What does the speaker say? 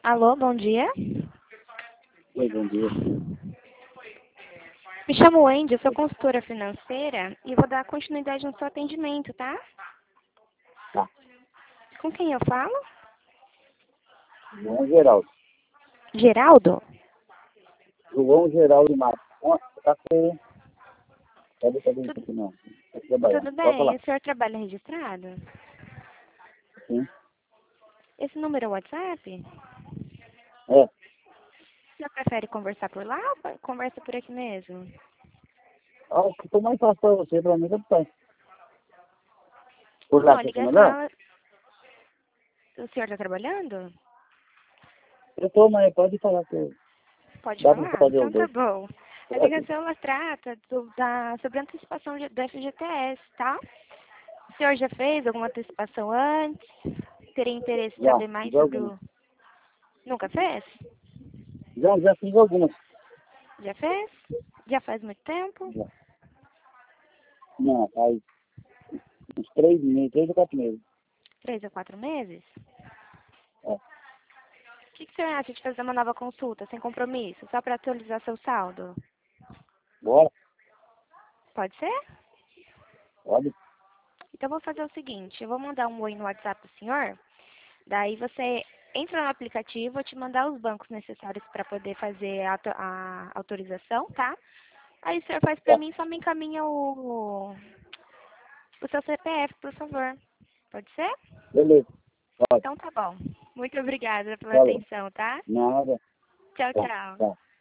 Alô, bom dia. Oi, bom dia. Me chamo Wendy, eu sou consultora financeira e vou dar continuidade no seu atendimento, tá? Tá. Com quem eu falo? João Geraldo. Geraldo? João Geraldo Matos. Tá com... Cadê isso Tudo, aqui, não? Tá trabalhando. tudo Pode bem? falar. O senhor trabalha registrado? Sim. Esse número é o WhatsApp? É. O senhor prefere conversar por lá ou conversa por aqui mesmo? O que for mais fácil pra você, pra mim, tanto faz. Por Não, lá, a você acha melhor? ligação... O senhor está trabalhando? Eu tô, mas pode falar que Pode dá pra falar? fazer Então os tá dois. bom. A Aqui. ligação ela trata sobre a antecipação do FGTS, tá? O senhor já fez alguma antecipação antes? Teria interesse em Já, saber mais fiz sobre algumas. o... Nunca fez? Já fiz algumas. Já fez? Já faz muito tempo? Já. Não, faz uns 3 meses, 3 ou 4 meses. 3 a 4 meses? É. O que o senhor acha de fazer uma nova consulta, sem compromisso, só para atualizar seu saldo? Bora? Pode ser? Pode? Então, eu vou fazer o seguinte, eu vou mandar um oi no WhatsApp do senhor, daí você entra no aplicativo, eu te mandar os bancos necessários para poder fazer a autorização, tá? Aí o senhor faz para Tá. mim, só me encaminha o seu CPF, por favor. Pode ser? Beleza. Pode. Então tá bom. Muito obrigada pela Falou. atenção, tá? Nada. Tchau, Tá, tchau. tá.